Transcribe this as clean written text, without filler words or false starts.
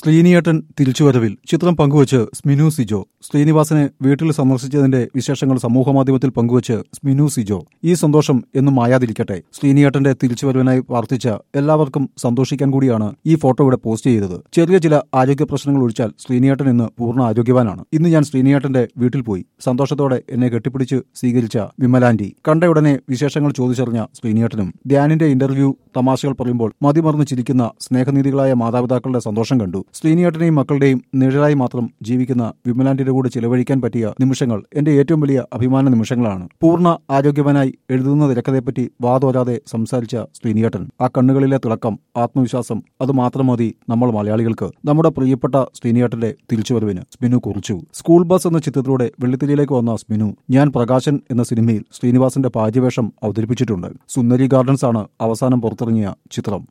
ശ്രീനിയേട്ടൻ തിരിച്ചുവരവിൽ ചിത്രം പങ്കുവച്ച് സ്മിനു സിജോ. ശ്രീനിവാസനെ വീട്ടിൽ സന്ദർശിച്ചതിന്റെ വിശേഷങ്ങൾ സമൂഹമാധ്യമത്തിൽ പങ്കുവച്ച് സ്മിനു സിജോ. ഈ സന്തോഷം എന്നും മായാതിരിക്കട്ടെ. ശ്രീനിയേട്ടന്റെ തിരിച്ചുവരവിനായി പ്രാർത്ഥിച്ച എല്ലാവർക്കും സന്തോഷിക്കാൻ കൂടിയാണ് ഈ ഫോട്ടോ ഇവിടെ പോസ്റ്റ് ചെയ്തത്. ചെറിയ ചില ആരോഗ്യ പ്രശ്നങ്ങൾ ഒഴിച്ചാൽ ശ്രീനിയേട്ടൻ ഇന്ന് പൂർണ്ണ ആരോഗ്യവാനാണ്. ഇന്ന് ഞാൻ ശ്രീനിയേട്ടന്റെ വീട്ടിൽ പോയി. സന്തോഷത്തോടെ എന്നെ കെട്ടിപ്പിടിച്ച് സ്വീകരിച്ച വിമലാന്റി. കണ്ടയുടനെ വിശേഷങ്ങൾ ചോദിച്ചറിഞ്ഞ ശ്രീനിയേട്ടനും ധ്യാനിന്റെ ഇന്റർവ്യൂ തമാശകൾ പറയുമ്പോൾ മതിമറന്ന് ചിരിക്കുന്ന സ്നേഹനീതികളായ മാതാപിതാക്കളുടെ സന്തോഷം കണ്ടു. ശ്രീനിയേട്ടനെയും മക്കളുടെയും നിഴലായി മാത്രം ജീവിക്കുന്ന വിമലാന്റിയുടെ കൂടെ ചിലവഴിക്കാൻ പറ്റിയ നിമിഷങ്ങൾ എന്റെ ഏറ്റവും വലിയ അഭിമാന നിമിഷങ്ങളാണ്. പൂർണ്ണ ആരോഗ്യവാനായി എഴുതുന്ന തിരക്കഥയെപ്പറ്റി വാതോരാതെ സംസാരിച്ച ശ്രീനിയേട്ടൻ. ആ കണ്ണുകളിലെ തിളക്കം, ആത്മവിശ്വാസം, അത് മാത്രം മതി നമ്മൾ മലയാളികൾക്ക്. നമ്മുടെ പ്രിയപ്പെട്ട ശ്രീനിയേട്ടന്റെ തിരിച്ചുവരവിന് സ്മിനു കുറിച്ചു. സ്കൂൾ ബസ് എന്ന ചിത്രത്തിലൂടെ വെള്ളിത്തിരിയിലേക്ക് വന്ന സ്മിനു ഞാൻ പ്രകാശൻ എന്ന സിനിമയിൽ ശ്രീനിവാസന്റെ ഭാര്യവേഷം അവതരിപ്പിച്ചിട്ടുണ്ട്. സുന്ദരി ഗാർഡൻസ് ആണ് അവസാനം പുറത്തിറങ്ങിയ ചിത്രം.